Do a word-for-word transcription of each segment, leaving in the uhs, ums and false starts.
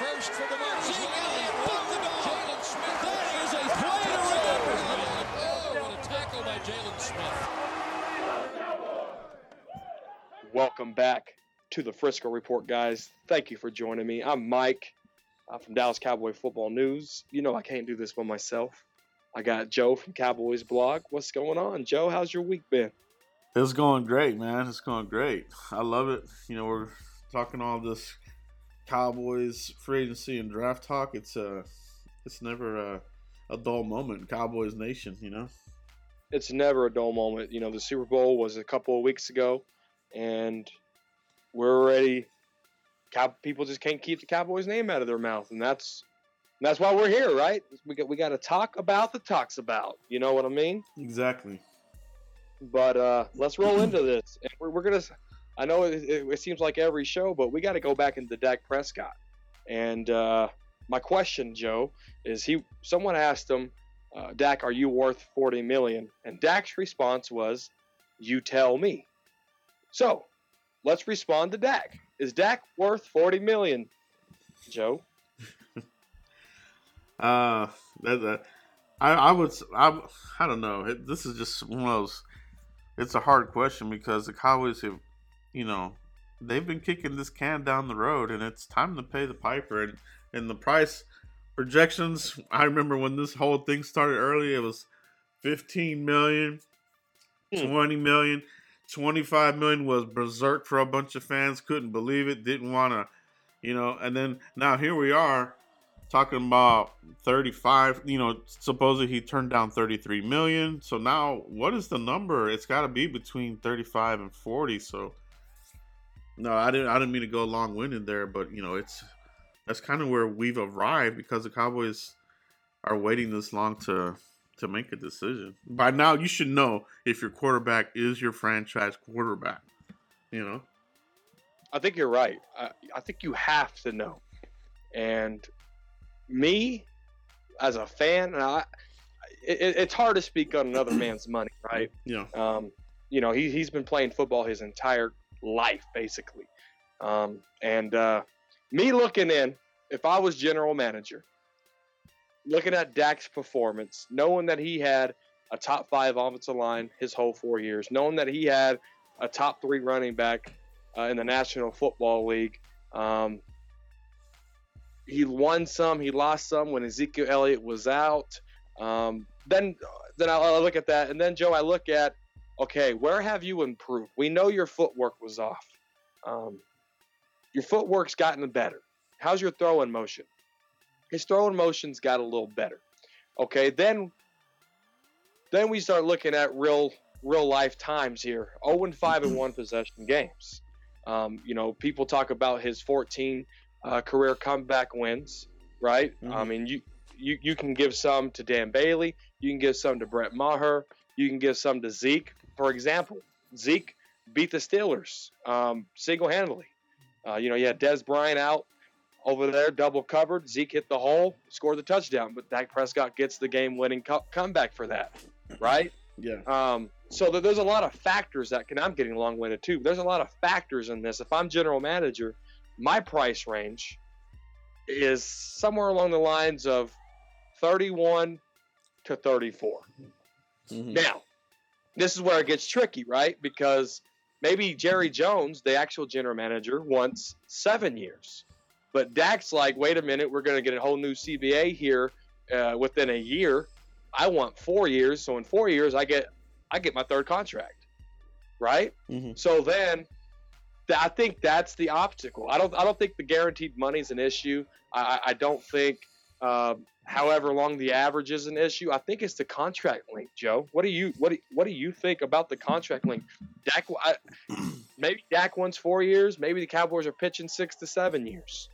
first for the Bucs. Zeke Elliott with the dog. Jalen Smith. That is a play to remember. Oh, what a tackle by Jalen Smith. Welcome back to the Frisco Report, guys. Thank you for joining me. I'm Mike uh, from Dallas Cowboy Football News. You know I can't do this by myself. I got Joe from Cowboys Blog. What's going on, Joe? How's your week been? It's going great, man. It's going great. I love it. You know, we're talking all this Cowboys free agency and draft talk. It's uh, it's never a, a dull moment in Cowboys Nation, you know? It's never a dull moment. You know, the Super Bowl was a couple of weeks ago, and we're already Cow- people just can't keep the Cowboys name out of their mouth, and that's that's why we're here, right? We got we got to talk about the talks about. You know what I mean? Exactly. But uh, let's roll into this. And we're, we're gonna. I know it, it, it seems like every show, but we got to go back into Dak Prescott. And uh, my question, Joe, is he? Someone asked him, uh, Dak, are you worth forty million dollars? And Dak's response was, "You tell me." So let's respond to Dak. Is Dak worth forty million dollars, Joe? Uh, that, that, I, I would, I, I don't know. It, this is just one of those. It's a hard question because the Cowboys have, you know, they've been kicking this can down the road, and it's time to pay the piper. And, and the price projections, I remember when this whole thing started early, it was fifteen million, Hmm. twenty million, twenty-five million was berserk for a bunch of fans. Couldn't believe it. Didn't want to, you know, and then now here we are talking about thirty-five, you know, supposedly he turned down thirty-three million. So now what is the number? It's got to be between thirty-five and forty. So no, I didn't I didn't mean to go long-winded there, but you know, it's that's kind of where we've arrived because the Cowboys are waiting this long to to make a decision. By now you should know if your quarterback is your franchise quarterback, you know. I think you're right. I, I think you have to know. And me, as a fan, and I, it, it's hard to speak on another man's money, right? Yeah. Um, you know, he, he's been playing football his entire life, basically. Um, and uh, me looking in, if I was general manager, looking at Dak's performance, knowing that he had a top five offensive line his whole four years, knowing that he had a top three running back uh, in the National Football League, um, he won some, he lost some when Ezekiel Elliott was out. Um, then, then I, I look at that, and then Joe, I look at, okay, where have you improved? We know your footwork was off. Um, your footwork's gotten better. How's your throwing motion? His throwing motion's got a little better. Okay, then, then we start looking at real, real life times here. oh and five in one possession games. Um, you know, people talk about his fourteen. Uh, career comeback wins, right? Mm-hmm. I mean, you, you you can give some to Dan Bailey. You can give some to Brett Maher. You can give some to Zeke. For example, Zeke beat the Steelers um, single-handedly. Uh, you know, you had Dez Bryant out over there, double covered. Zeke hit the hole, scored the touchdown. But Dak Prescott gets the game-winning co- comeback for that, right? Yeah. Um, so there's a lot of factors that can – I'm getting long-winded too. There's a lot of factors in this. If I'm general manager – my price range is somewhere along the lines of thirty-one to thirty-four. Mm-hmm. Now, this is where it gets tricky, right? Because maybe Jerry Jones, the actual general manager, wants seven years. But Dak's like, wait a minute, we're going to get a whole new C B A here uh, within a year. I want four years. So in four years, I get I get my third contract, right? Mm-hmm. So then I think that's the obstacle. I don't. I don't think the guaranteed money is an issue. I, I don't think, uh, however long the average is an issue. I think it's the contract length, Joe. What do you what do, What do you think about the contract length? Dak, I, maybe Dak wants four years. Maybe the Cowboys are pitching six to seven years.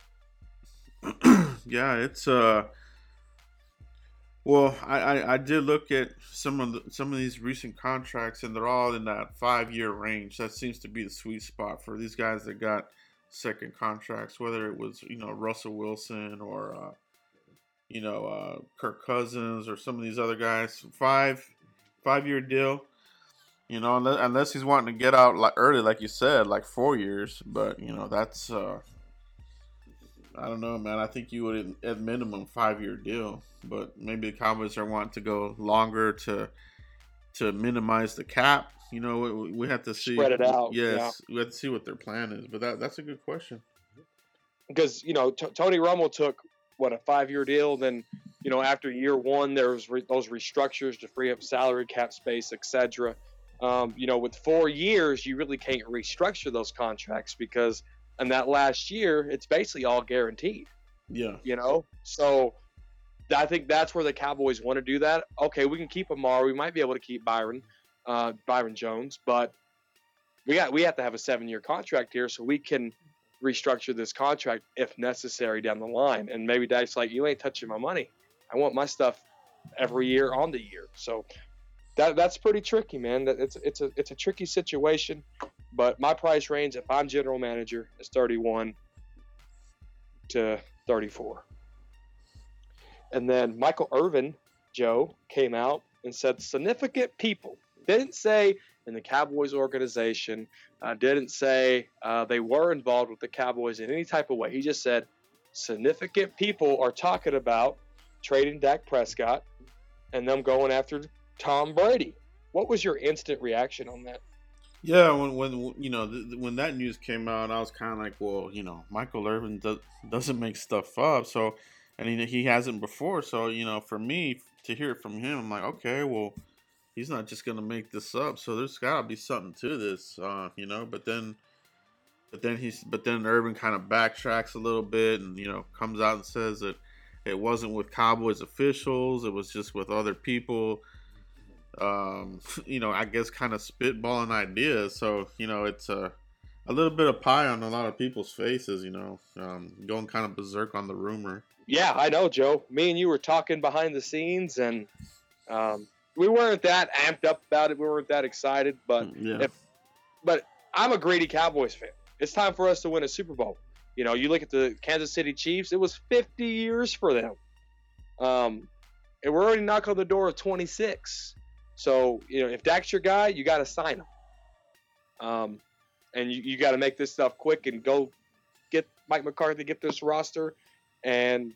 Yeah, it's uh. Well, I, I, I did look at some of the, some of these recent contracts, and they're all in that five year range. That seems to be the sweet spot for these guys that got second contracts, whether it was you know Russell Wilson or uh, you know uh, Kirk Cousins or some of these other guys. Five five year deal. You know, unless, unless he's wanting to get out like early, like you said, like four years. But you know, that's uh, I don't know, man. I think you would at minimum five year deal, but maybe the Cowboys are wanting to go longer to to minimize the cap. You know, we, we have to see. Spread it out. Yes, yeah. We have to see what their plan is. But that that's a good question. Because you know, T- Tony Romo took what a five year deal. Then you know, after year one, there was re- those restructures to free up salary cap space, et cetera. Um, you know, with four years, you really can't restructure those contracts because in that last year, it's basically all guaranteed. Yeah. You know, so I think that's where the Cowboys want to do that. Okay, we can keep Amar. We might be able to keep Byron, uh, Byron Jones, but we got we have to have a seven-year contract here so we can restructure this contract if necessary down the line. And maybe Dak's like, you ain't touching my money. I want my stuff every year on the year. So that that's pretty tricky, man. That it's it's a it's a tricky situation. But my price range, if I'm general manager, is thirty-one to thirty-four. And then Michael Irvin, Joe, came out and said significant people. Didn't say in the Cowboys organization, uh, didn't say uh, they were involved with the Cowboys in any type of way. He just said significant people are talking about trading Dak Prescott and them going after Tom Brady. What was your instant reaction on that? Yeah, when when you know th- when that news came out, I was kind of like, well, you know, Michael Irvin does, doesn't make stuff up, so and he he hasn't before, so you know, for me to hear it from him, I'm like, okay, well, he's not just gonna make this up, so there's gotta be something to this, uh, you know. But then, but then he's but then Irvin kind of backtracks a little bit, and you know, comes out and says that it wasn't with Cowboys officials, it was just with other people. Um, you know, I guess kind of spitballing ideas. So, you know, it's a, a little bit of pie on a lot of people's faces, you know, um, going kind of berserk on the rumor. Yeah, I know, Joe. Me and you were talking behind the scenes, and um, we weren't that amped up about it. We weren't that excited, but yeah. if, but I'm a greedy Cowboys fan. It's time for us to win a Super Bowl. You know, you look at the Kansas City Chiefs, it was fifty years for them. Um, and we're already knocking on the door of twenty-six. So, you know, if Dak's your guy, you got to sign him. Um, and you, you got to make this stuff quick and go get Mike McCarthy, get this roster, and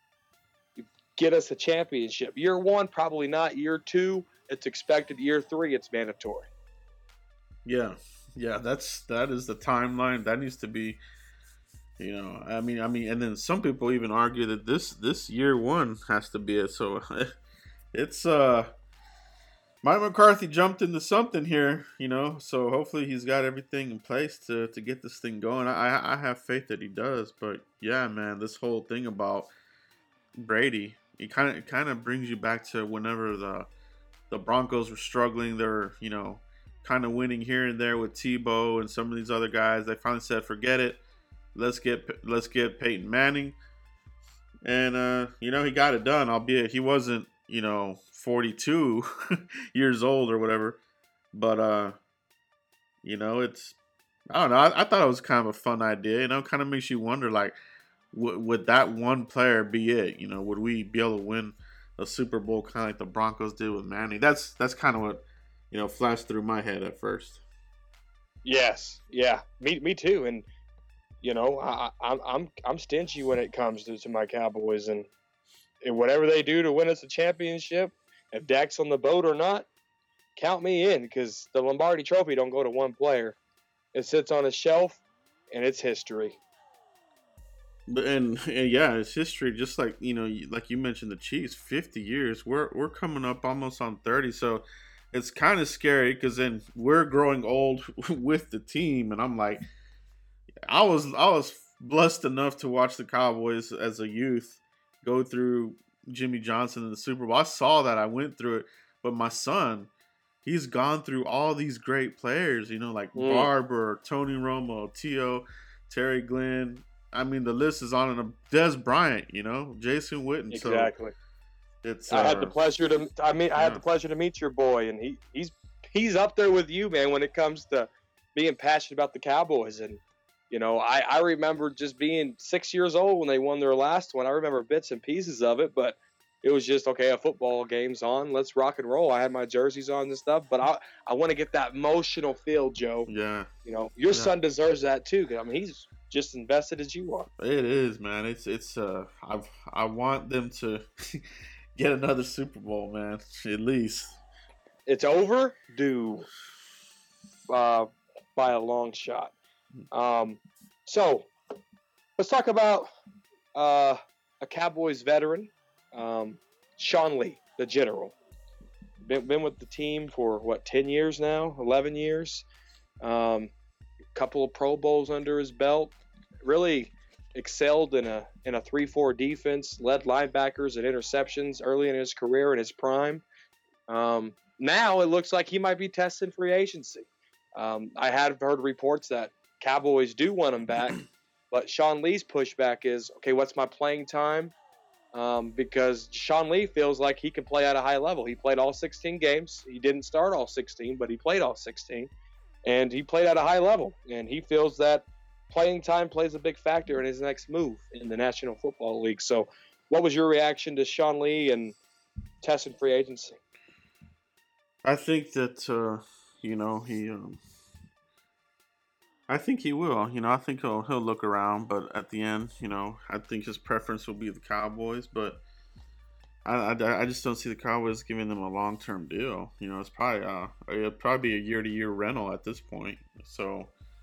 get us a championship. Year one, probably not. Year two, it's expected. Year three, it's mandatory. Yeah. Yeah, that's that is the timeline. That needs to be, you know, I mean, I mean, and then some people even argue that this this year one has to be it. So it's uh Mike McCarthy jumped into something here, you know, so hopefully he's got everything in place to, to get this thing going. I I have faith that he does, but yeah, man, this whole thing about Brady, it kind of it kind of brings you back to whenever the the Broncos were struggling. They're, you know, kind of winning here and there with Tebow and some of these other guys. They finally said, forget it, let's get let's get Peyton Manning, and uh, you know, he got it done. Albeit he wasn't, you know, forty-two years old or whatever, but uh you know, it's I don't know, I, I thought it was kind of a fun idea, you know. Kind of makes you wonder, like, w- would that one player be it? You know, would we be able to win a Super Bowl kind of like the Broncos did with Manning? That's that's kind of what, you know, flashed through my head at first. Yes, yeah, me me too. And you know, I, I'm I'm I'm stingy when it comes to, to my Cowboys, and, and whatever they do to win us a championship, if Dak's on the boat or not, count me in, because the Lombardi Trophy don't go to one player. It sits on a shelf, and it's history. But and, and yeah, it's history. Just like, you know, like you mentioned, the Chiefs, fifty years. We're we're coming up almost on thirty, so it's kind of scary because then we're growing old with the team, and I'm like, I was I was blessed enough to watch the Cowboys as a youth go through Jimmy Johnson in the Super Bowl. I saw that. I went through it. But my son, he's gone through all these great players, you know, like mm. Barber, Tony Romo, T O, Terry Glenn. I mean, the list is on. And Des Bryant, you know, Jason Witten. Exactly. So it's. I uh, had the pleasure to. I mean, I yeah. had the pleasure to meet your boy, and he he's he's up there with you, man, when it comes to being passionate about the Cowboys. And you know, I, I remember just being six years old when they won their last one. I remember bits and pieces of it, but it was just, okay, a football game's on. Let's rock and roll. I had my jerseys on and stuff, but I I want to get that emotional feel, Joe. Yeah. You know, your yeah. son deserves that too. I mean, he's just invested as you are. It is, man. It's it's uh I I want them to get another Super Bowl, man. At least. It's overdue uh, by a long shot. Um, so let's talk about uh, a Cowboys veteran, um, Sean Lee, the general. Been, been with the team for what, ten years now, eleven years. Um, couple of Pro Bowls under his belt. Really excelled in a in a three four defense, led linebackers and interceptions early in his career in his prime. Um, now it looks like he might be testing free agency. Um, I had heard reports that Cowboys do want him back, but Sean Lee's pushback is, okay, what's my playing time? Um, because Sean Lee feels like he can play at a high level. He played all sixteen games. He didn't start all sixteen, but he played all sixteen. And he played at a high level. And he feels that playing time plays a big factor in his next move in the National Football League. So what was your reaction to Sean Lee and testing free agency? I think that uh, you know he. Um, I think he will. You know, I think he'll he'll look around, but at the end, you know, I think his preference will be the Cowboys. But I, I, I just don't see the Cowboys giving them a long term deal. You know, it's probably uh it'll probably be a year to year rental at this point. So,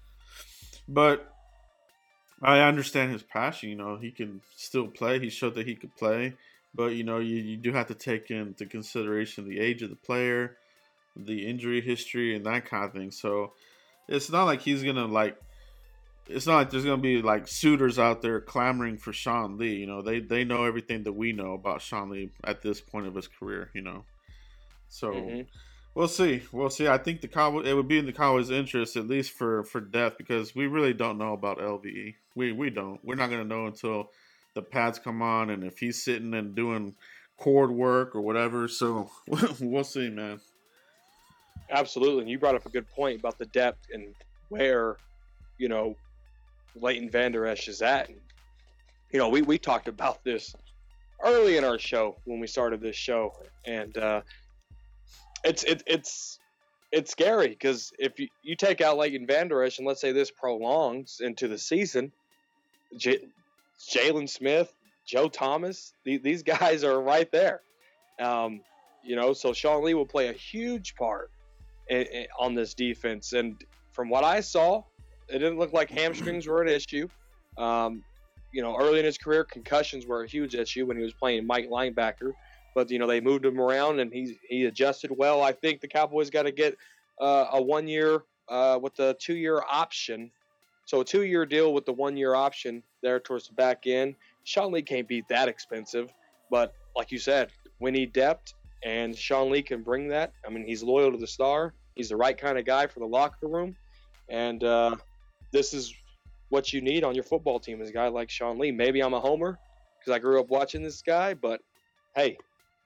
but I understand his passion. You know, he can still play. He showed that he could play. But, you know, you, you do have to take into consideration the age of the player, the injury history, and that kind of thing. So it's not like he's going to, like, it's not like there's going to be, like, suitors out there clamoring for Sean Lee. You know, they, they know everything that we know about Sean Lee at this point of his career, you know. So mm-hmm. we'll see. We'll see. I think the Cowboys, it would be in the Cowboys' interest, at least for, for depth, because we really don't know about L V E. We, we don't. We're not going to know until the pads come on, and if he's sitting and doing cord work or whatever. So we'll see, man. Absolutely. And you brought up a good point about the depth and where, you know, Leighton Vander Esch is at. And, you know, we, we talked about this early in our show when we started this show. And uh, it's, it, it's, it's scary because if you, you take out Leighton Vander Esch and let's say this prolongs into the season, J- Jalen Smith, Joe Thomas, th- these guys are right there. Um, you know, so Sean Lee will play a huge part in, in, on this defense. And from what I saw, it didn't look like hamstrings were an issue. Um, you know, early in his career, concussions were a huge issue when he was playing Mike linebacker. But, you know, they moved him around and he, he adjusted well. I think the Cowboys got to get uh, a one-year uh, with a two-year option. So a two-year deal with the one-year option there towards the back end. Sean Lee can't beat that expensive. But like you said, we need depth, and Sean Lee can bring that. I mean, he's loyal to the star. He's the right kind of guy for the locker room. And uh, this is what you need on your football team is a guy like Sean Lee. Maybe I'm a homer because I grew up watching this guy, but, hey,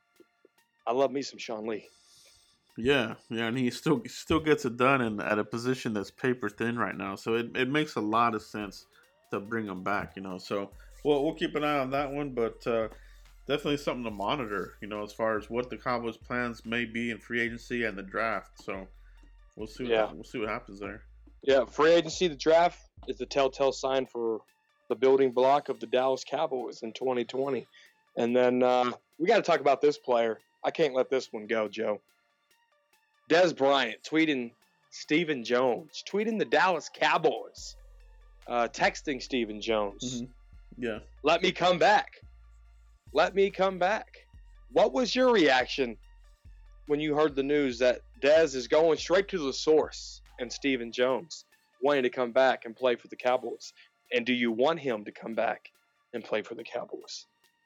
I love me some Sean Lee. Yeah, yeah, and he still still gets it done in, at a position that's paper thin right now. So it, it makes a lot of sense to bring him back, you know. So we'll, we'll keep an eye on that one, but uh, definitely something to monitor, you know, as far as what the Cowboys' plans may be in free agency and the draft. So we'll see what, yeah. we'll see what happens there. Yeah, free agency, the draft is the telltale sign for the building block of the Dallas Cowboys in twenty twenty. And then uh, we got to talk about this player. I can't let this one go, Joe. Dez Bryant tweeting Stephen Jones, tweeting the Dallas Cowboys, uh, texting Stephen Jones. Mm-hmm. Yeah. Let me come back. Let me come back. What was your reaction when you heard the news that Dez is going straight to the source and Stephen Jones wanting to come back and play for the Cowboys? And do you want him to come back and play for the Cowboys?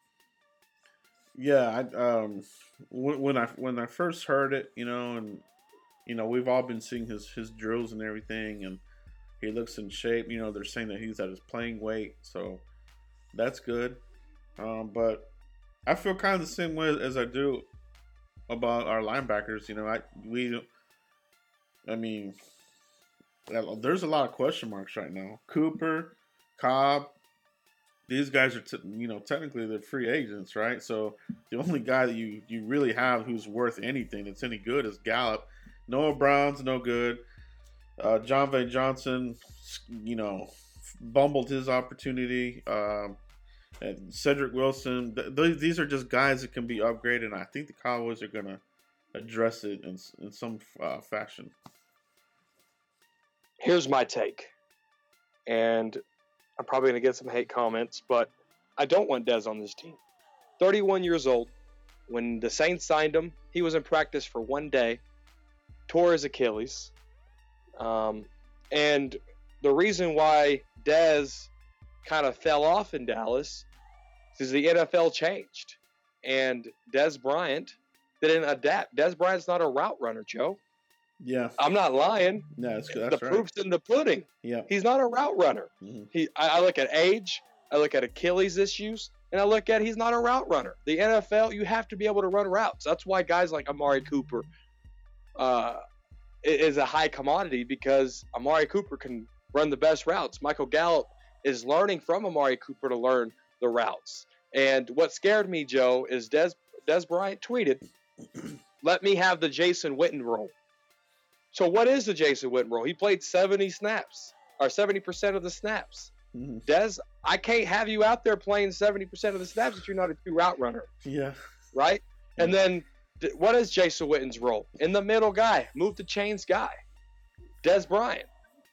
Yeah, I, um, when, when I when I first heard it, you know, and you know, we've all been seeing his, his drills and everything, and he looks in shape. You know, they're saying that he's at his playing weight, so that's good. Um, but I feel kind of the same way as I do about our linebackers. You know, I we, I mean, there's a lot of question marks right now. Cooper, Cobb, these guys are, t- you know, technically they're free agents, right? So the only guy that you, you really have who's worth anything that's any good is Gallup. Noah Brown's no good. Uh, John Van Johnson, you know, bumbled his opportunity. Um, and Cedric Wilson, th- th- these are just guys that can be upgraded. And I think the Cowboys are going to address it in, in some uh, fashion. Here's my take, and I'm probably going to get some hate comments, but I don't want Dez on this team. thirty-one years old. When the Saints signed him, he was in practice for one day, tore his Achilles. Um, and the reason why Dez kind of fell off in Dallas is the N F L changed. And Dez Bryant didn't adapt. Dez Bryant's not a route runner, Joe. Yeah. I'm not lying. Yeah, that's, the that's right. proof's in the pudding. Yeah. He's not a route runner. Mm-hmm. He, I, I look at age, I look at Achilles issues, and I look at he's not a route runner. The N F L, you have to be able to run routes. That's why guys like Amari Cooper uh, is a high commodity, because Amari Cooper can run the best routes. Michael Gallup is learning from Amari Cooper to learn the routes. And what scared me, Joe, is Des, Des Bryant tweeted, let me have the Jason Witten role. So what is the Jason Witten role? He played seventy snaps, or seventy percent of the snaps. Mm-hmm. Des, I can't have you out there playing seventy percent of the snaps if you're not a true route runner. Yeah. Right? And then what is Jason Witten's role? In the middle guy, move the chains guy. Des Bryant.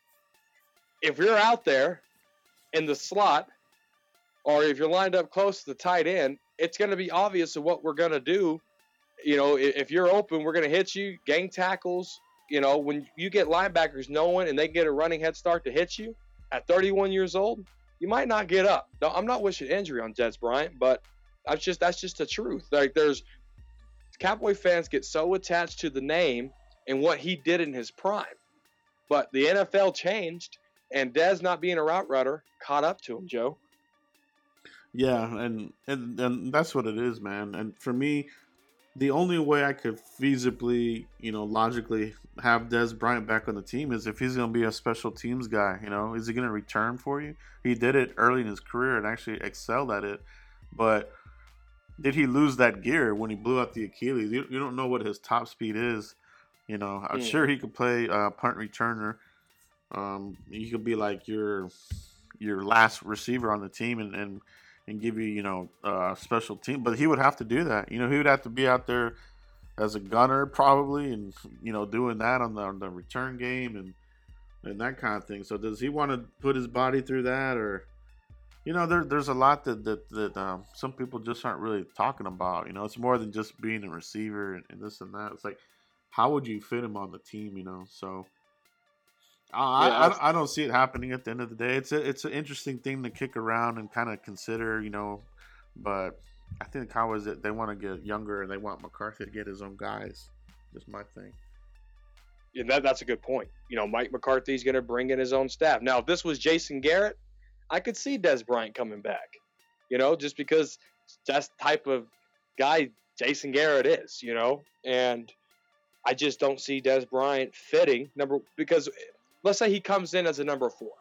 If you're out there in the slot, or if you're lined up close to the tight end, it's going to be obvious of what we're going to do. You know, if you're open, we're going to hit you, gang tackles. You know, when you get linebackers knowing and they get a running head start to hit you at thirty-one years old, you might not get up. No, I'm not wishing injury on Des Bryant, but that's just that's just the truth. Like, there's Cowboy fans get so attached to the name and what he did in his prime, but the N F L changed, and Des not being a route runner caught up to him, Joe. Yeah, and, and and that's what it is, man. And for me, the only way I could feasibly, you know, logically have Des Bryant back on the team is if he's going to be a special teams guy. You know, is he going to return for you? He did it early in his career and actually excelled at it. But did he lose that gear when he blew out the Achilles? You, you don't know what his top speed is. You know, I'm Mm. sure he could play uh, punt returner. Um, he could be like your your last receiver on the team and, and, and give you, you know, uh, special team. But he would have to do that. You know, he would have to be out there as a gunner probably, and, you know, doing that on the, on the return game and and that kind of thing. So does he want to put his body through that? Or, you know, there, there's a lot that that, that um, some people just aren't really talking about. You know, it's more than just being a receiver and, and this and that. It's like, how would you fit him on the team, you know? So I, Yeah, I, I don't see it happening at the end of the day. It's a, it's an interesting thing to kick around and kind of consider, you know, but I think the Cowboys, they want to get younger and they want McCarthy to get his own guys. Just my thing. Yeah, that, that's a good point. You know, Mike McCarthy's going to bring in his own staff. Now, if this was Jason Garrett, I could see Des Bryant coming back, you know, just because that's the type of guy Jason Garrett is, you know, and I just don't see Des Bryant fitting number, because let's say he comes in as a number four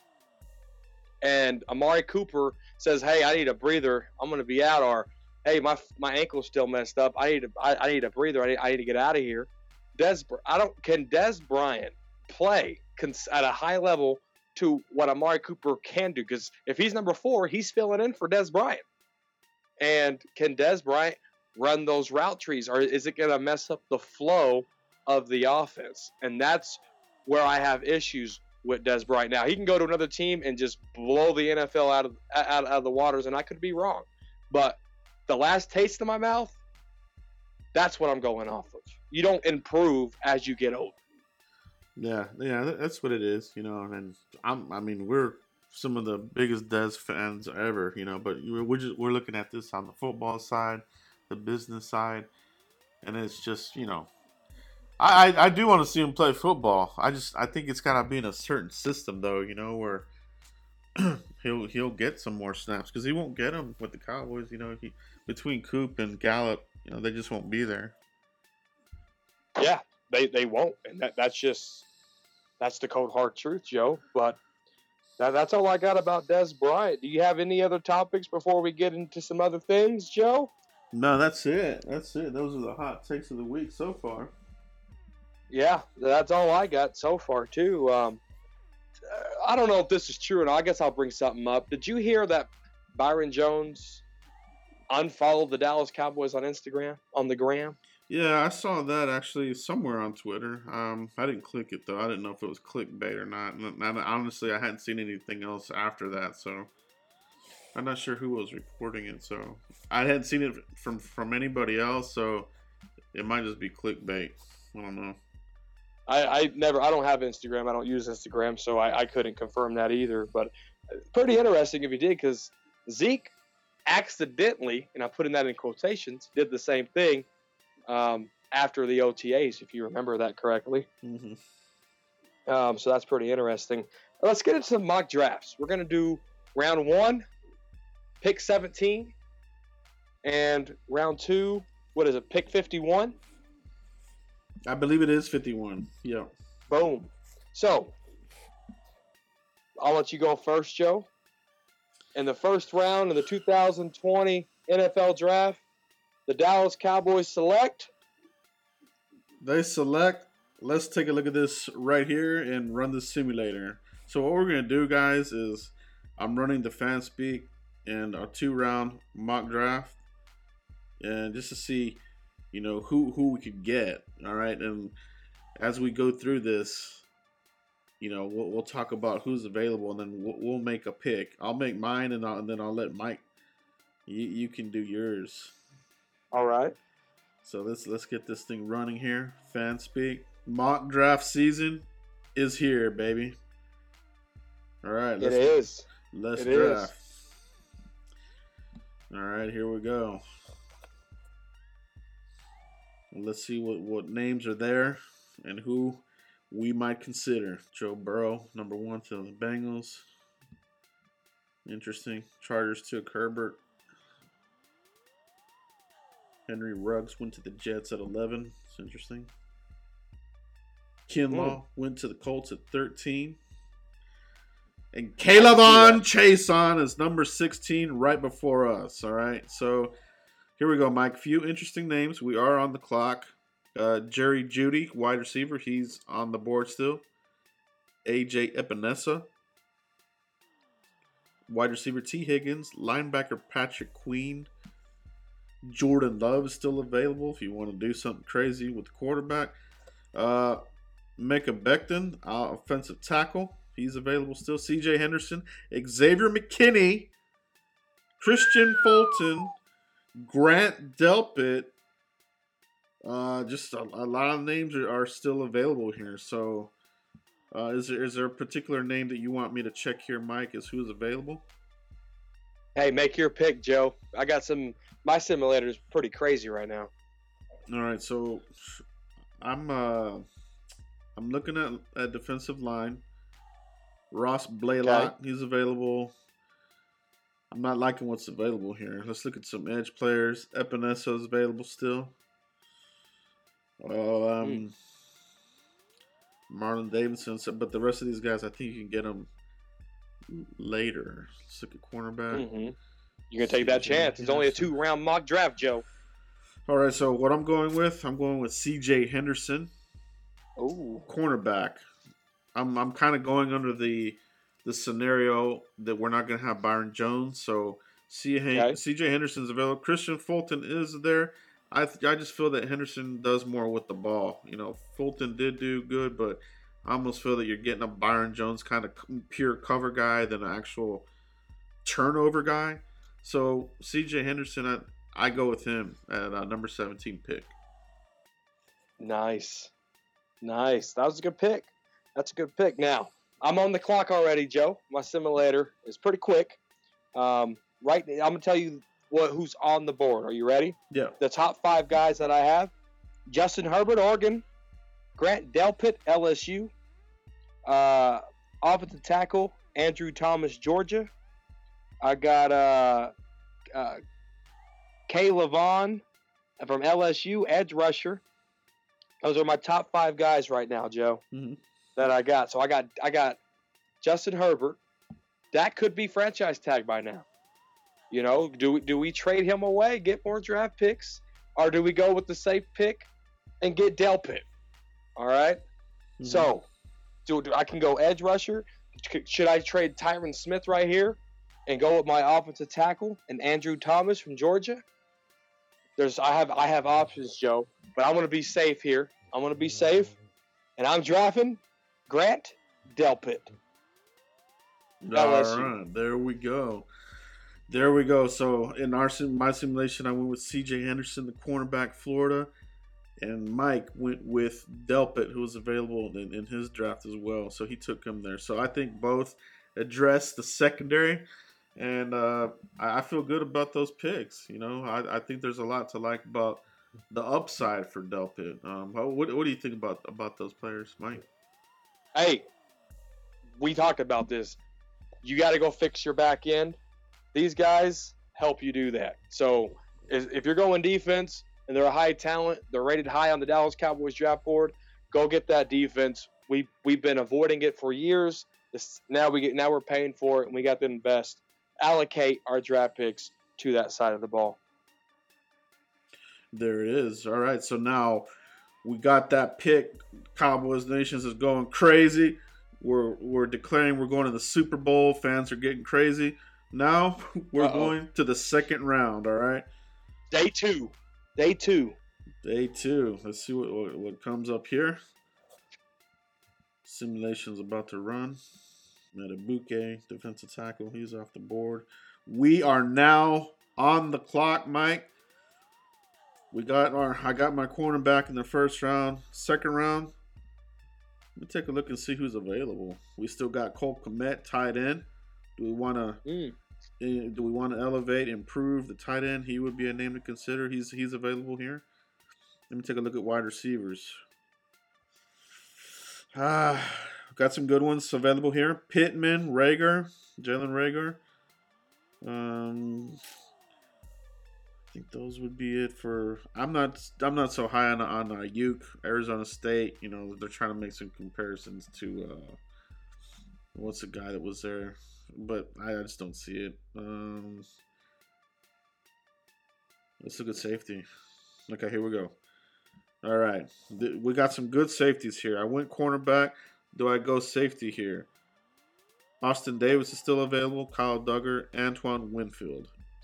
and Amari Cooper says, hey, I need a breather. I'm going to be out. Or, hey, my my ankle's still messed up. I need a, I, I need a breather. I need, I need to get out of here. Des, I don't, can Des Bryant play cons, at a high level to what Amari Cooper can do? Because if he's number four, he's filling in for Des Bryant. And can Des Bryant run those route trees, or is it going to mess up the flow of the offense? And that's where I have issues with Des Bryant. Now, he can go to another team and just blow the N F L out of out, out of the waters, and I could be wrong. But the last taste in my mouth, that's what I'm going off of. You don't improve as you get older. Yeah, yeah, that's what it is, you know. And I'm, I mean, we're some of the biggest Des fans ever, you know. But we're just we're looking at this on the football side, the business side, and it's just, you know, I I, I do want to see him play football. I just I think it's gotta be in a certain system, though, you know, where he'll he'll get some more snaps, because he won't get them with the Cowboys, you know. He, between Coop and Gallup, you know, they just won't be there. Yeah, they, they won't, and that that's just that's the cold hard truth, Joe. But that, that's all I got about Des Bryant. Do you have any other topics before we get into some other things, Joe? No, that's it. That's it. Those are the hot takes of the week so far. Yeah, that's all I got so far too. Um, I don't know if this is true or not. I guess I'll bring something up. Did you hear that Byron Jones unfollowed the Dallas Cowboys on Instagram, on the gram? Yeah, I saw that actually somewhere on Twitter. Um, I didn't click it though. I didn't know if it was clickbait or not. And, and honestly, I hadn't seen anything else after that, so I'm not sure who was reporting it. So I hadn't seen it from from anybody else, so it might just be clickbait. I don't know. I, I never. I don't have Instagram. I don't use Instagram, so I, I couldn't confirm that either. But pretty interesting if you did, because Zeke accidentally, and I'm putting that in quotations, did the same thing. Um, after the O T As, if you remember that correctly. Mm-hmm. Um, so that's pretty interesting. Let's get into some mock drafts. We're going to do round one, pick seventeen, and round two, what is it, pick fifty-one? I believe it is fifty-one. Yeah. Boom. So, I'll let you go first, Joe. In the first round of the two thousand twenty N F L Draft, the Dallas Cowboys select. They select. Let's take a look at this right here and run the simulator. So what we're going to do, guys, is I'm running the FanSpeak and a two-round mock draft, and just to see, you know, who who we could get. All right, and as we go through this, you know, we'll, we'll talk about who's available, and then we'll, we'll make a pick. I'll make mine, and, I'll, and then I'll let Mike. You you can do yours. All right. So let's let's get this thing running here. FanSpeak. Mock draft season is here, baby. All right. It Let's, is. Let's It draft. is. All right, here we go. Let's see what, what names are there and who we might consider. Joe Burrow, number one to the Bengals. Interesting. Chargers took Herbert. Henry Ruggs went to the Jets at eleven. It's interesting. Kinlaw mm. went to the Colts at thirteen. And K'Lavon Chaisson is number sixteen right before us. All right. So here we go, Mike. Few interesting names. We are on the clock. Uh, Jerry Jeudy, wide receiver. He's on the board still. A J Epinesa. Wide receiver T. Higgins. Linebacker Patrick Queen. Jordan Love is still available if you want to do something crazy with the quarterback. Uh, Micah Becton, uh, offensive tackle. He's available still. C J Henderson. Xavier McKinney. Christian Fulton. Grant Delpit. Uh, just a, a lot of names are, are still available here. So uh, is, there, is there a particular name that you want me to check here, Mike, as who's available? Hey, make your pick, Joe. I got some. My simulator is pretty crazy right now. All right, so I'm uh, I'm looking at a defensive line. Ross Blaylock, okay. He's available. I'm not liking what's available here. Let's look at some edge players. Epinesa is available still. Um, mm. Marlon Davidson, but the rest of these guys, I think you can get them later. Let's look at cornerback. Mm-hmm. You're going to take that chance. It's only a two-round mock draft, Joe. All right, so what I'm going with, I'm going with C J Henderson. Ooh. Cornerback. I'm I'm kind of going under the the scenario that we're not going to have Byron Jones. So C J okay. C J Henderson's available. Christian Fulton is there. I th- I just feel that Henderson does more with the ball. You know, Fulton did do good, but I almost feel that you're getting a Byron Jones kind of pure cover guy than an actual turnover guy. So C J Henderson, I, I go with him at uh, number seventeen pick. Nice. Nice. That was a good pick. That's a good pick. Now, I'm on the clock already, Joe. My simulator is pretty quick. Um, right, I'm going to tell you what who's on the board. Are you ready? Yeah. The top five guys that I have: Justin Herbert, Oregon; Grant Delpit, L S U; uh, offensive tackle Andrew Thomas, Georgia. I got uh, uh, K'Lavon from L S U, edge rusher. Those are my top five guys right now, Joe, mm-hmm. that I got. So I got I got Justin Herbert. That could be franchise tag by now. You know, do we, do we trade him away, get more draft picks, or do we go with the safe pick and get Delpit? All right. Mm-hmm. So, do, do I can go edge rusher. should I trade Tyron Smith right here and go with my offensive tackle and Andrew Thomas from Georgia? There's I have I have options, Joe, but I want to be safe here. I want to be safe, and I'm drafting Grant Delpit. All right, there we go. There we go. So in our sim- my simulation, I went with C J Henderson, the cornerback, Florida, and Mike went with Delpit, who was available in, in his draft as well. So he took him there. So I think both addressed the secondary, and uh, I, I feel good about those picks. You know, I, I think there's a lot to like about the upside for Delpit. Um, what, what do you think about about those players, Mike? Hey, we talked about this. You got to go fix your back end. These guys help you do that. So if you're going defense and they're a high talent, they're rated high on the Dallas Cowboys draft board, go get that defense. We we've been avoiding it for years. This, now we get now we're paying for it, and we got to invest, allocate our draft picks to that side of the ball. There it is. All right, so now we got that pick. Cowboys Nations is going crazy. We're we're declaring we're going to the Super Bowl. Fans are getting crazy. Now we're Uh-oh. going to the second round. All right. Day two. Day two. Day two. Let's see what what, what comes up here. Simulation's about to run. Metabuke, defensive tackle. He's off the board. We are now on the clock, Mike. We got our. I got my cornerback in the first round. Second round. Let me take a look and see who's available. We still got Cole Kmet, tight end. Do we want to? Mm. Do we want to elevate, improve the tight end? He would be a name to consider. He's he's available here. Let me take a look at wide receivers. Ah, got some good ones available here. Pittman, Rager, Jalen Rager. Um, I think those would be it for. I'm not. I'm not so high on on uh, Uke, Arizona State. You know, they're trying to make some comparisons to uh, what's the guy that was there, but I, I just don't see it. Um, let's look at safety. Okay, here we go. All right, we got some good safeties here. I went cornerback. Do I go safety here? Austin Davis is still available. Kyle Duggar, Antoine Winfield.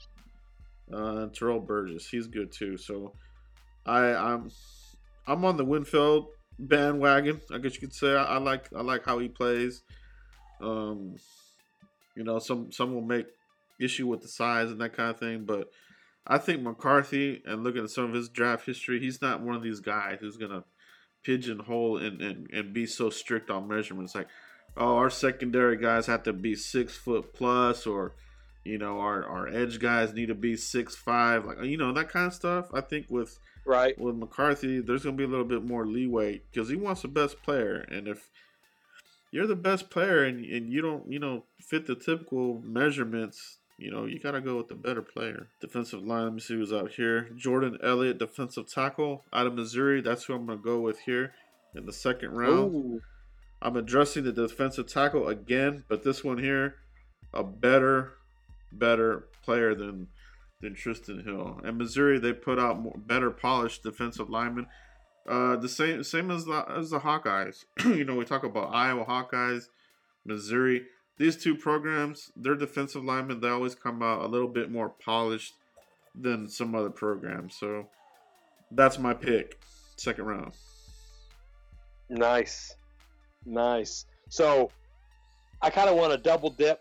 Uh, Terrell Burgess, he's good too. So, I, I'm, I'm on the Winfield bandwagon. I guess you could say I, I like, I like how he plays. Um, you know, some, some will make issue with the size and that kind of thing, but I think McCarthy, and looking at some of his draft history, he's not one of these guys who's gonna pigeonhole and, and, and be so strict on measurements. Like, oh, our secondary guys have to be six foot plus, or you know, our, our edge guys need to be six five, like, you know, that kind of stuff. I think with right with McCarthy, there's going to be a little bit more leeway because he wants the best player. And if you're the best player and, and you don't, you know, fit the typical measurements, you know, you got to go with the better player. Defensive line, let me see who's out here. Jordan Elliott, defensive tackle out of Missouri. That's who I'm going to go with here in the second round. Ooh. I'm addressing the defensive tackle again, but this one here, a better better player than than Tristan Hill. And Missouri, they put out more better polished defensive linemen. Uh, the same same as the as the Hawkeyes. You know, we talk about Iowa Hawkeyes, Missouri. These two programs, their defensive linemen, they always come out a little bit more polished than some other programs. So that's my pick, second round. Nice, nice. So I kind of want to double dip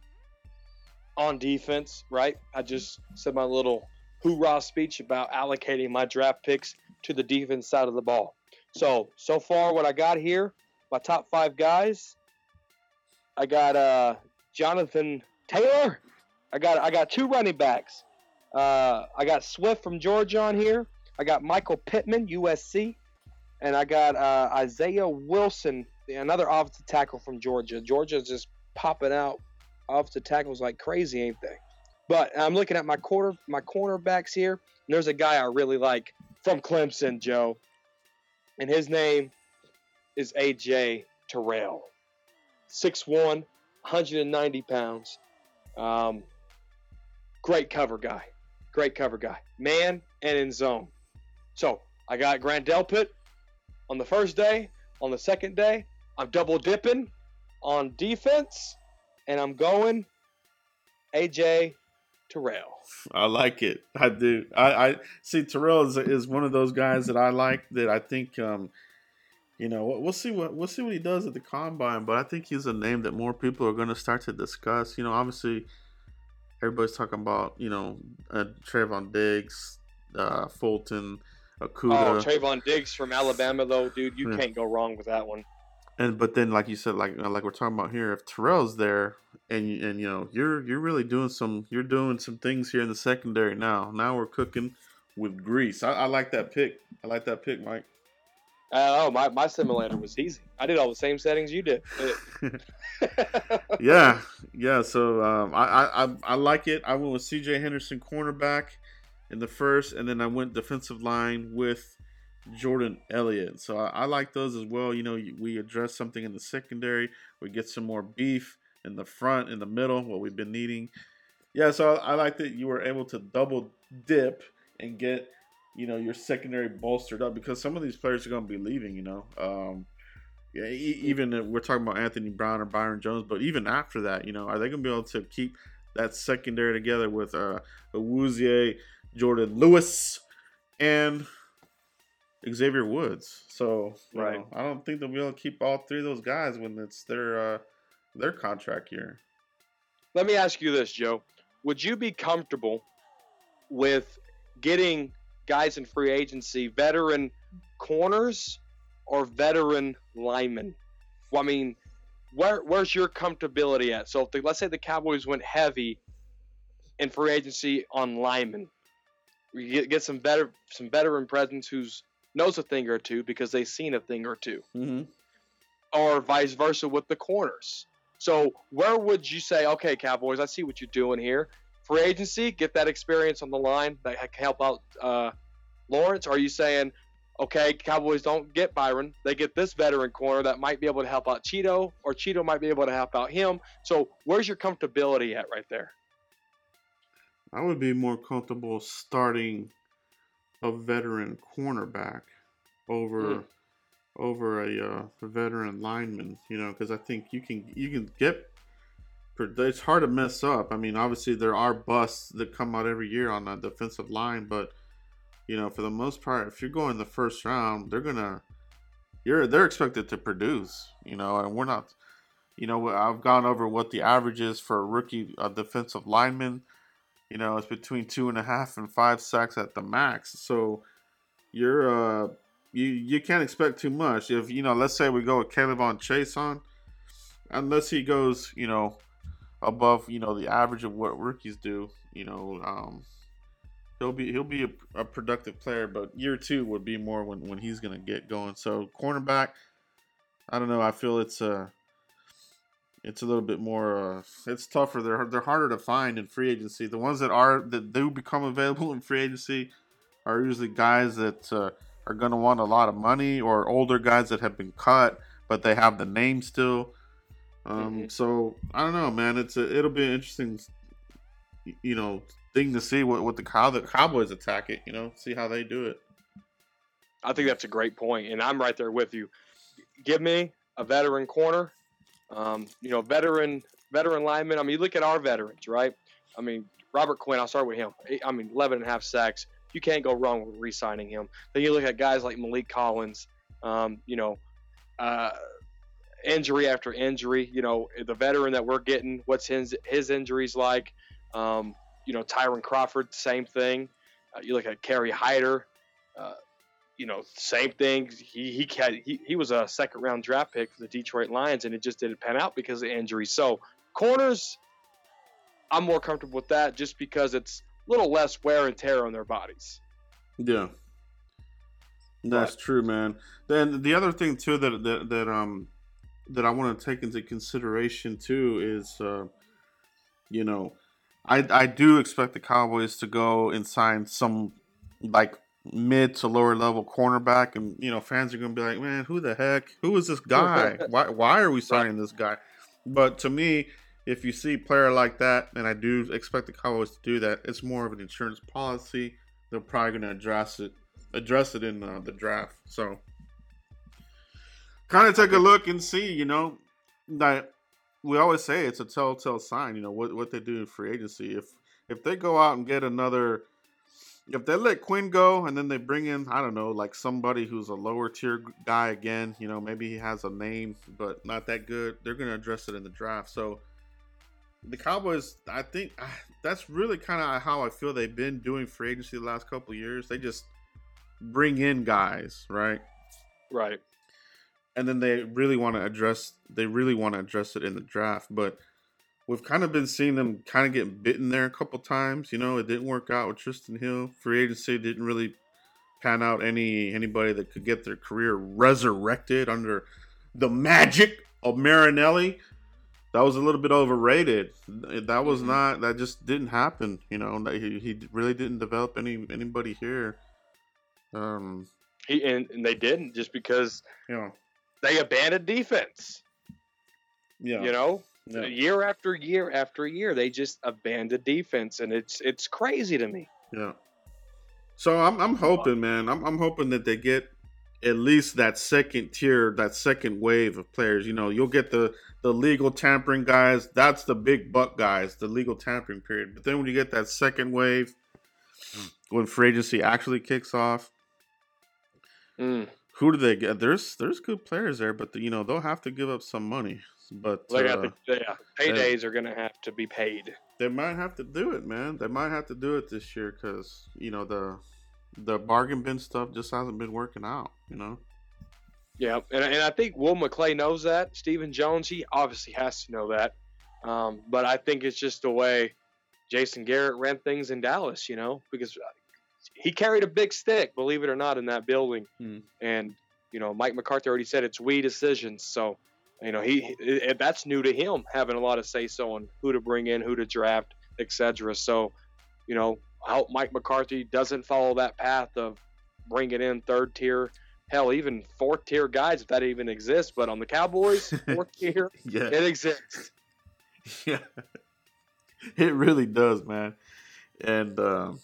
on defense, right? I just said my little hoorah speech about allocating my draft picks to the defense side of the ball. So, so far what I got here, my top five guys, I got uh, Jonathan Taylor. I got I got two running backs. Uh, I got Swift from Georgia on here. I got Michael Pittman, U S C. And I got uh, Isaiah Wilson, another offensive tackle from Georgia. Georgia's just popping out offensive tackles like crazy, ain't they? But I'm looking at my quarter, my cornerbacks here. And there's a guy I really like from Clemson, Joe, and his name is A J Terrell. six one, one hundred ninety pounds. Um, great cover guy. Great cover guy. Man and in zone. So I got Grant Delpit on the first day. On the second day, I'm double dipping. on defense, and I'm going A J Terrell. I like it. I do. I, I see Terrell is, is one of those guys that I like. That I think, um, you know, we'll see what we'll see what he does at the combine. But I think he's a name that more people are going to start to discuss. You know, obviously, everybody's talking about you know uh, Trayvon Diggs, uh, Fulton, Okuda. Oh, Trayvon Diggs from Alabama, though, dude, you Yeah. can't go wrong with that one. And but then, like you said, like like we're talking about here, if Terrell's there, and you- and you know you're you're really doing some you're doing some things here in the secondary now. Now we're cooking with grease. I, I like that pick. I like that pick, Mike. Uh, oh, my, my simulator was easy. I did all the same settings you did. Yeah, yeah. So um, I, I I I like it. I went with C J Henderson, cornerback, in the first, and then I went defensive line with Jordan Elliott. So I, I like those as well. You know, we address something in the secondary. We get some more beef in the front, in the middle, what we've been needing. Yeah, so I, I like that you were able to double dip and get, you know, your secondary bolstered up because some of these players are going to be leaving, you know. Um, yeah, e- even if we're talking about Anthony Brown or Byron Jones, but even after that, you know, are they going to be able to keep that secondary together with uh, Awuzie, Jordan Lewis, and Xavier Woods? So you Right. know, I don't think they'll be able to keep all three of those guys when it's their uh, their contract year. Let me ask you this, Joe. Would you be comfortable with getting guys in free agency, veteran corners or veteran linemen? Well, I mean, where where's your comfortability at? So if the, let's say the Cowboys went heavy in free agency on linemen, you get, get some better some veteran presence who's knows a thing or two because they've seen a thing or two, Mm-hmm. or vice versa with the corners. So where would you say, okay, Cowboys, I see what you're doing here. Free agency, get that experience on the line that can help out uh, Lawrence. Or are you saying, okay, Cowboys don't get Byron, they get this veteran corner that might be able to help out Cheeto, or Cheeto might be able to help out him. So where's your comfortability at right there? I would be more comfortable starting a veteran cornerback over Mm. over a, uh, a veteran lineman, you know, because I think you can you can get. It's hard to mess up. I mean, obviously there are busts that come out every year on the defensive line, but you know, for the most part, if you're going the first round, they're gonna you're they're expected to produce, you know, and we're not. You know, I've gone over what the average is for a rookie uh, defensive lineman. You know, it's between two and a half and five sacks at the max. So you're uh you you can't expect too much. If you know, let's say we go with Caleb on Chase on, unless he goes, you know, above, you know, the average of what rookies do, you know, um he'll be he'll be a, a productive player, but year two would be more when, when he's gonna get going. So cornerback, I don't know, I feel it's uh it's a little bit more. Uh, it's tougher. They're they're harder to find in free agency. The ones that are that do become available in free agency are usually guys that uh, are going to want a lot of money, or older guys that have been cut but they have the name still. Um, Mhm. So I don't know, man. It's a, it'll be an interesting, you know, thing to see what what the how the Cowboys attack it. You know, see how they do it. I think that's a great point, and I'm right there with you. Give me a veteran corner, um, you know, veteran veteran lineman. I mean, you look at our veterans, right? I mean, Robert Quinn, I'll start with him. I mean, eleven and a half sacks. You can't go wrong with re-signing him. Then you look at guys like Malik Collins, um, you know, uh, injury after injury. You know, the veteran that we're getting, what's his, his injuries like? Um, you know, Tyron Crawford, same thing. Uh, you look at Kerry Hyder. Uh, you know, same thing. He he, had, he he was a second round draft pick for the Detroit Lions, and it just didn't pan out because of injuries. So corners, I'm more comfortable with that just because it's a little less wear and tear on their bodies. Yeah, that's But- true, man. Then the other thing too that that, that um that I want to take into consideration too is, uh, you know, I I do expect the Cowboys to go and sign some like mid to lower level cornerback, and you know, fans are gonna be like, man, who the heck? Who is this guy? why why are we signing this guy? But to me, if you see a player like that, and I do expect the Cowboys to do that, it's more of an insurance policy. They're probably gonna address it address it in uh, the draft. So kind of take a look and see, you know, that we always say it's a telltale sign. You know what what they do in free agency. If if they go out and get another, if they let Quinn go and then they bring in, I don't know, like somebody who's a lower tier guy again. You know, maybe he has a name but not that good. They're gonna address it in the draft. So the Cowboys, I think ah, that's really kind of how I feel they've been doing free agency the last couple of years. They just bring in guys, right? Right. And then they really want to address they really want to address it in the draft. But we've kind of been seeing them kind of get bitten there a couple times. You know, it didn't work out with Tristan Hill. Free agency didn't really pan out any anybody that could get their career resurrected under the magic of Marinelli. That was a little bit overrated. That was Mhm. not. That just didn't happen. You know, he he really didn't develop any anybody here. Um, He and, and they didn't just because you know, they abandoned defense. yeah, You know, yeah. year after year after year, they just abandoned defense, and it's it's crazy to me. Yeah. So I'm I'm hoping, man. I'm I'm hoping that they get at least that second tier, that second wave of players. You know, you'll get the the legal tampering guys. That's the big buck guys, the legal tampering period. But then when you get that second wave, when free agency actually kicks off, Mm. who do they get? There's there's good players there, but the, you know they'll have to give up some money. But They uh, got the yeah, paydays are gonna have to be paid. they might have to do it, man. They might have to do it this year because you know the the bargain bin stuff just hasn't been working out. You know. Yeah, and and I think Will McClay knows that. Stephen Jones, he obviously has to know that. Um, but I think it's just the way Jason Garrett ran things in Dallas, you know, because he carried a big stick, believe it or not, in that building. Hmm. And you know, Mike McCarthy already said it's we decisions. So, you know, he it, that's new to him, having a lot of say so on who to bring in, who to draft, et cetera. So, you know, I hope Mike McCarthy doesn't follow that path of bringing in third tier. Hell, even fourth tier guys, if that even exists. But on the Cowboys, fourth tier, Yeah. it exists. Yeah, it really does, man. And um,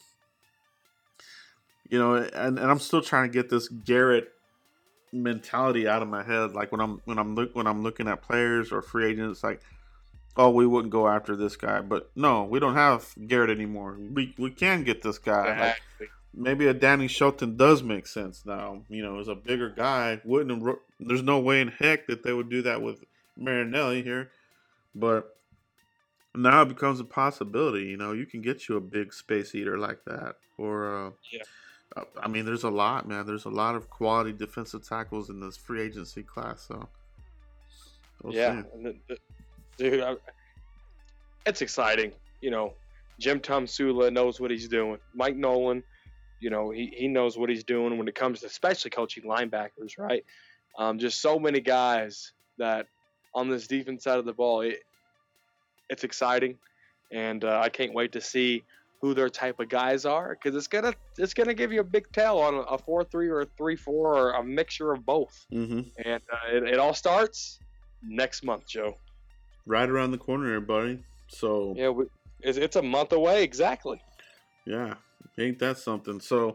you know, and, and I'm still trying to get this Garrett mentality out of my head. Like when I'm when I'm look when I'm looking at players or free agents, like, oh, we wouldn't go after this guy, but no, we don't have Garrett anymore. We we can get this guy. Like, Exactly. maybe a Danny Shelton does make sense now. You know, as a bigger guy, wouldn't have, there's no way in heck that they would do that with Marinelli here, but now it becomes a possibility. You know, you can get you a big space eater like that, or uh, Yeah. uh, I mean, there's a lot, man. There's a lot of quality defensive tackles in this free agency class. So, we'll Yeah, see. and the, the, dude, I, it's exciting. You know, Jim Tomsula knows what he's doing. Mike Nolan, you know, he, he knows what he's doing when it comes to especially coaching linebackers, right? Um, just so many guys that on this defense side of the ball, it, it's exciting, and uh, I can't wait to see who their type of guys are, because it's gonna it's gonna give you a big tell on a four three or a three four or a mixture of both, Mm-hmm. and uh, it, it all starts next month, Joe. Right around the corner, everybody. So, Yeah, we, it's, it's a month away exactly. yeah, ain't that something? So,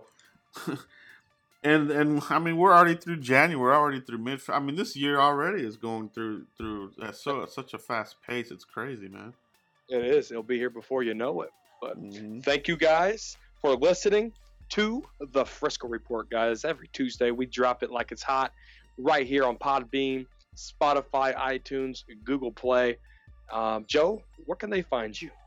and and I mean, we're already through January, we're already through mid. I mean, this year already is going through through at so at such a fast pace. It's crazy, man. It is. It'll be here before you know it. But Mhm. thank you guys for listening to the Frisco Report, guys. Every Tuesday we drop it like it's hot right here on Podbean, Spotify, iTunes, Google Play. Um, Joe, where can they find you?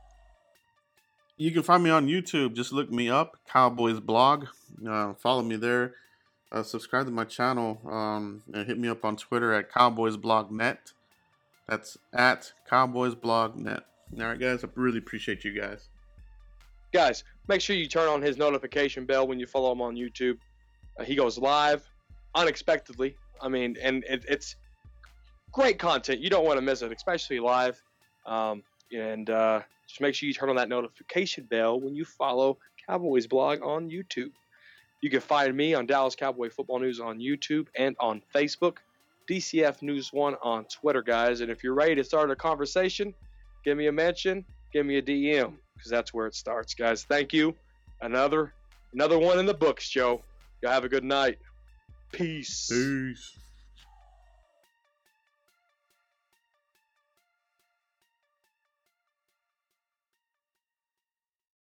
You can find me on YouTube. Just look me up, Cowboys Blog. Uh, follow me there. Uh, subscribe to my channel. Um, and hit me up on Twitter at Cowboys Blog Net. That's at Cowboys Blog Net. All right, guys. I really appreciate you guys. Guys, make sure you turn on his notification bell when you follow him on YouTube. Uh, he goes live unexpectedly. I mean, and it, it's great content. You don't want to miss it, especially live. Um, and uh, just make sure you turn on that notification bell when you follow Cowboys Blog on YouTube. You can find me on Dallas Cowboy Football News on YouTube and on Facebook, D C F News one on Twitter, guys. And if you're ready to start a conversation, give me a mention, give me a D M, because that's where it starts, guys. Thank you. Another another one in the books, Joe. Y'all have a good night. Peace. Peace.